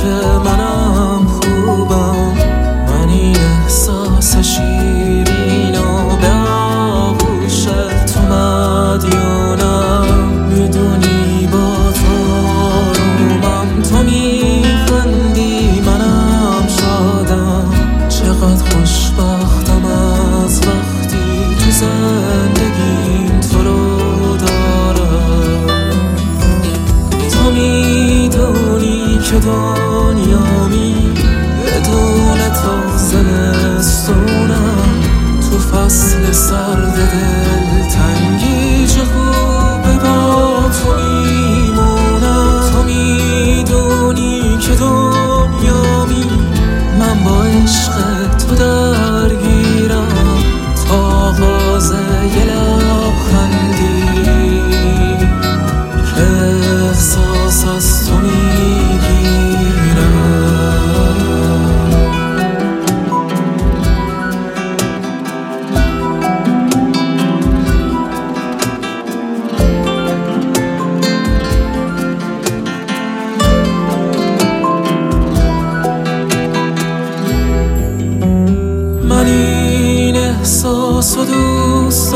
که منم خوبم، من این احساس شیرینو به آغوشت تو مدیونم. میدونی با تو آرومم، تو میخندی منم شادم. چقدر خوشبختم از وقتی تو زندگیم تو رو دارم. تو میدونی که دنیامی بدون تو زمستونم. تو فصل سرد دلتنگی چه خوبه با تو میمونم. تو میدونی که دنیامی من با عشق تو درگیرم. تا آغاز یه لبخندی که احساس از تو میگیرم. من این احساس رو دوست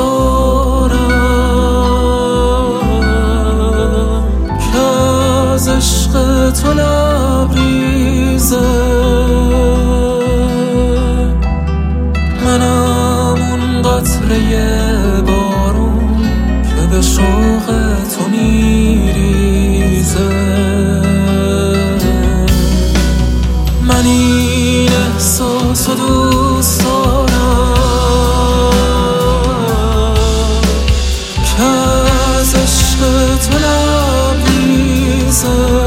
دارم که از عشق تو لبریزه. منم اون قطره بارون که به شوق تو میریزه. من این احساس رو دوست دارم که از عشق تو لبریزه.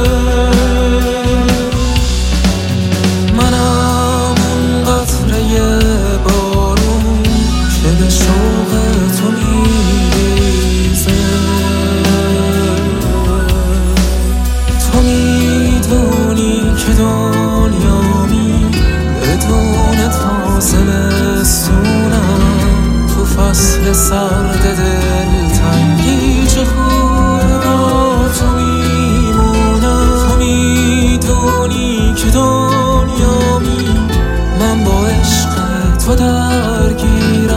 منم اون قطره بارون که به شوق تو میریزه. تو میدونی که دنیامی بدون تو زمستونم. تو فصل سرد دلتنگی چه خوبه با تو میمونم. تو میدونی که دنیامی من با عشق تو درگیرم.